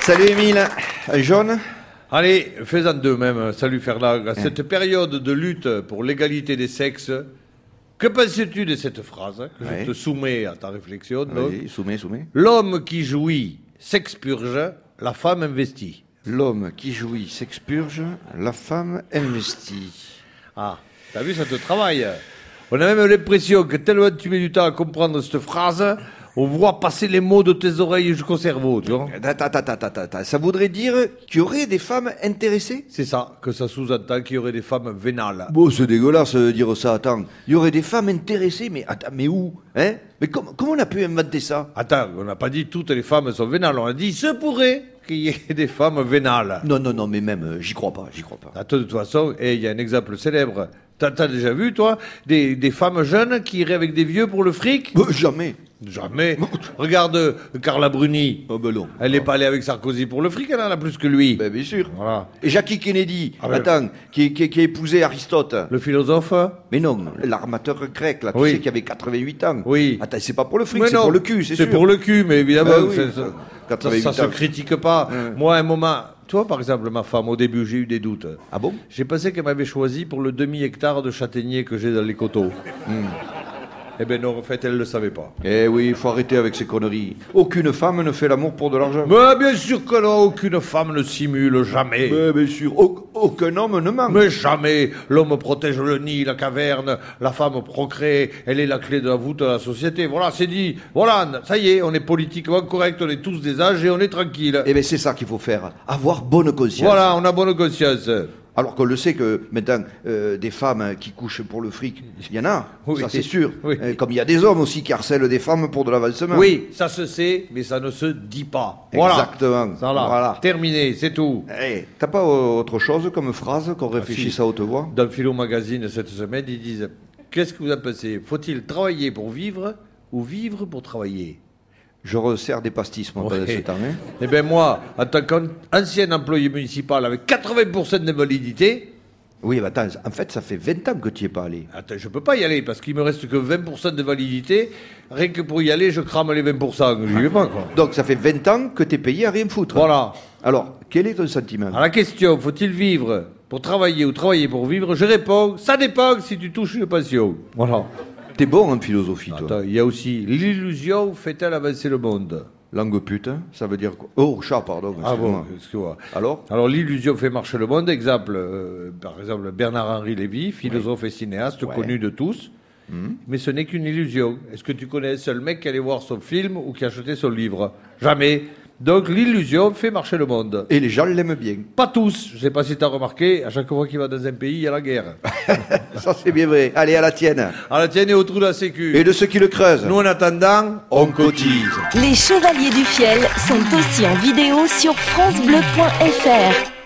Salut Émile, un jaune? Allez, fais-en deux même. Salut Fernand. À cette période de lutte pour l'égalité des sexes, que penses-tu de cette phrase que je te soumets à ta réflexion? Vas-y, soumets. L'homme qui jouit s'expurge, la femme investit. L'homme qui jouit s'expurge, la femme investit. Ah, t'as vu, ça te travaille. On a même l'impression que tellement tu mets du temps à comprendre cette phrase, on voit passer les mots de tes oreilles jusqu'au cerveau, tu vois. Attends, ça voudrait dire qu'il y aurait des femmes intéressées? C'est ça, que ça sous-entend qu'il y aurait des femmes vénales. Bon, c'est dégueulasse de dire ça, attends. Il y aurait des femmes intéressées, mais attends, mais où? Hein? Mais comment on a pu inventer ça? Attends, on n'a pas dit toutes les femmes sont vénales, on a dit se pourrait qu'il y ait des femmes vénales. Non, mais même, j'y crois pas. Attends, de toute façon, il y a un exemple célèbre. T'as déjà vu, toi, des femmes jeunes qui iraient avec des vieux pour le fric? Jamais. Regarde Carla Bruni. Oh ben non. Elle n'est pas allée avec Sarkozy pour le fric, elle en a plus que lui. Ben bien sûr. Voilà. Et Jackie Kennedy, qui a épousé Aristote. Le philosophe? Mais non, l'armateur grec, là, tu sais, qui avait 88 ans. Oui. Attends, c'est pas pour le fric, c'est pour le cul, c'est sûr. C'est pour le cul, mais évidemment, ça se critique pas. Moi, à un moment... Toi, par exemple, ma femme, au début, j'ai eu des doutes. Ah bon? J'ai pensé qu'elle m'avait choisi pour le demi-hectare de châtaigniers que j'ai dans les coteaux. Eh bien non, en fait, elle ne le savait pas. Eh oui, il faut arrêter avec ces conneries. Aucune femme ne fait l'amour pour de l'argent. Mais bien sûr que non, aucune femme ne simule, jamais. Mais bien sûr, aucun homme ne manque. Mais jamais. L'homme protège le nid, la caverne, la femme procrée, elle est la clé de la voûte de la société. Voilà, c'est dit. Voilà, ça y est, on est politiquement correct, on est tous des âges et on est tranquille. Eh bien, c'est ça qu'il faut faire. Avoir bonne conscience. Voilà, on a bonne conscience. Alors qu'on le sait que maintenant, des femmes qui couchent pour le fric, il y en a, oui, ça c'est sûr. Oui. Comme il y a des hommes aussi qui harcèlent des femmes pour de l'avancement. Oui, ça se sait, mais ça ne se dit pas. Voilà. Exactement. Voilà. Terminé, c'est tout. Hey, t'as pas autre chose comme phrase qu'on réfléchisse à haute voix? Dans le Philo Magazine cette semaine, ils disent « Qu'est-ce que vous en pensez? Faut-il travailler pour vivre ou vivre pour travailler ?» Je resserre des pastis, moi, pendant ce temps. Hein. Eh bien, moi, en tant qu'ancien employé municipal avec 80% d'invalidité... Oui, mais attends, en fait, ça fait 20 ans que tu n'y es pas allé. Attends, je peux pas y aller, parce qu'il me reste que 20% de validité. Rien que pour y aller, je crame les 20%. J'y vais pas, quoi. Donc, ça fait 20 ans que tu es payé à rien foutre. Voilà. Alors, quel est ton sentiment? À la question, faut-il vivre pour travailler ou travailler pour vivre? Je réponds, ça dépend si tu touches une pension. Voilà. T'es bon en philosophie, toi. Attends, il y a aussi l'illusion fait-elle avancer le monde? Langue pute, ça veut dire quoi? Oh, chat, pardon. Ah bon, excuse-moi. Alors l'illusion fait marcher le monde. Par exemple, Bernard-Henri Lévy, philosophe et cinéaste connu de tous. Mais ce n'est qu'une illusion. Est-ce que tu connais un seul mec qui allait voir son film ou qui achetait son livre? Jamais. Donc l'illusion fait marcher le monde. Et les gens l'aiment bien. Pas tous. Je ne sais pas si tu as remarqué, à chaque fois qu'il va dans un pays, il y a la guerre. Ça c'est bien vrai. Allez, à la tienne. À la tienne et au trou de la sécu. Et de ceux qui le creusent. Nous en attendant, on cotise. Les Chevaliers du Fiel sont aussi en vidéo sur francebleu.fr.